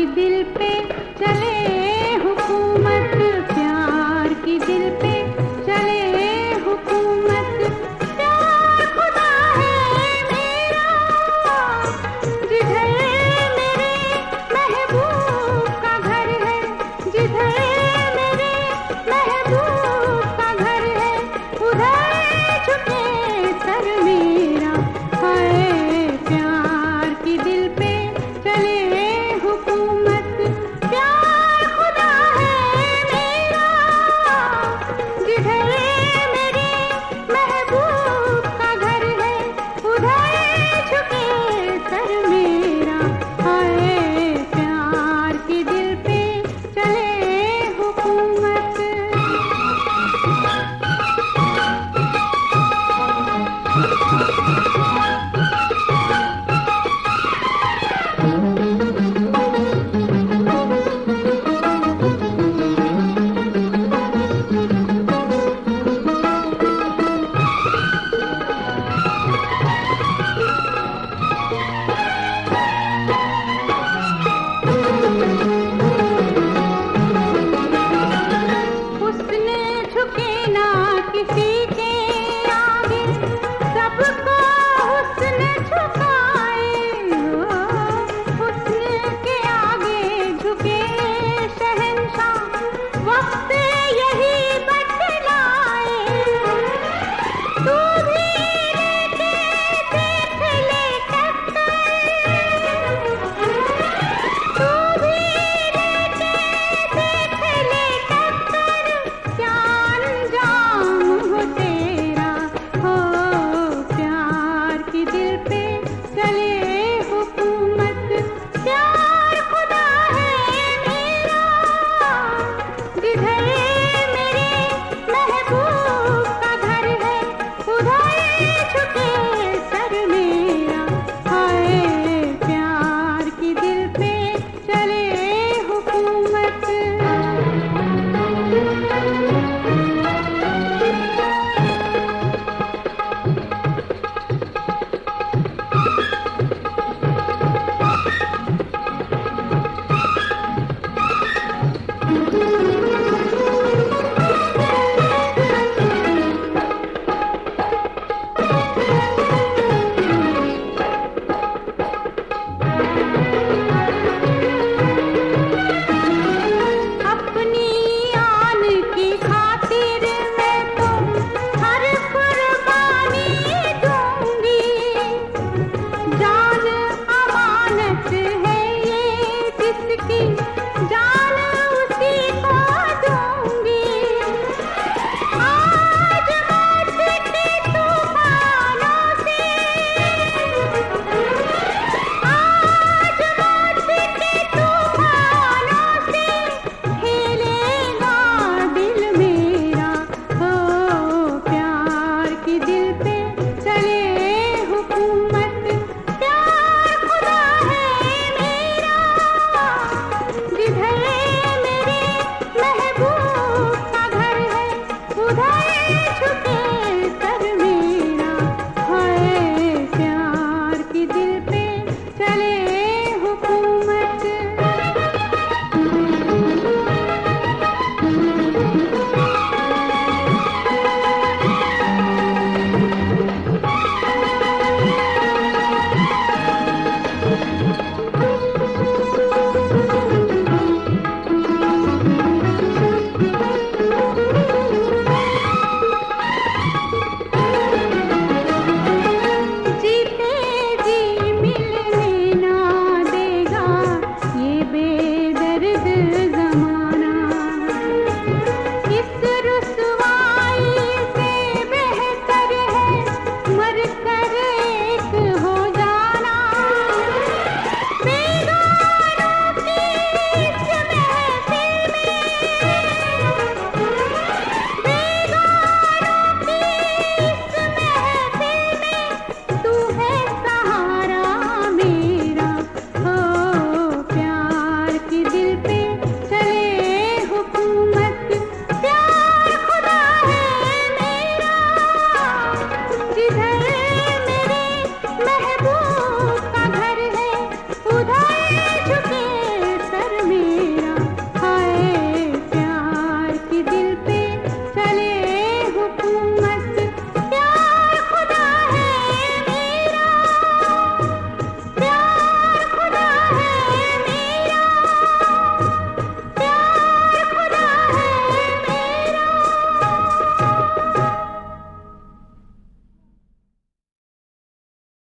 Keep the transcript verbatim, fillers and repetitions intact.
दिल पे चले हुकूमत, प्यार की दिल पे चले हुकूमत। प्यार खुदा है मेरा, जिधर मेरे महबूब का घर है, जिधर मेरे महबूब का घर है, उधर झुके सर मेरा। हाय प्यार की दिल पे चले हुकूमत, प्यार खुदा है मेरा, जिधर मेरे महबूब का घर है, उधर झुके सर मेरा। हाय प्यार की दिल पे चले हुकूमत। उसने झुके ना किसी